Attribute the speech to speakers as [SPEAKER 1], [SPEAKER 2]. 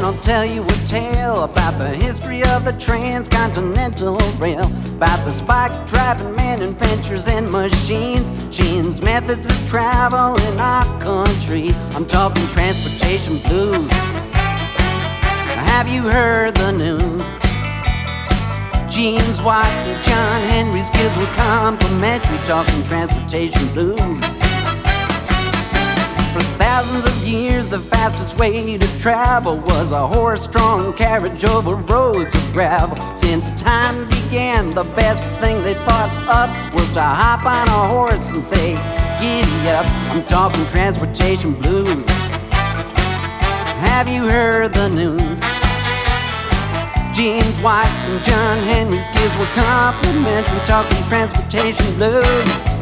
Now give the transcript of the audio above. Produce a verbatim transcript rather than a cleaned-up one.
[SPEAKER 1] then I'll tell you a tale about the history of the transcontinental rail, about the spike-driving man inventors and machines, Gene's methods of travel in our country. I'm talking transportation blues. Have you heard the news? Gene's White and John Henry's skills were complimentary, talking transportation blues. For thousands of years, the fastest way to travel was a horse-drawn carriage over roads of gravel. Since time began, the best thing they thought up was to hop on a horse and say, giddy up. I'm talking transportation blues. Have you heard the news? James White and John Henry's skills were complimentary, talking transportation blues.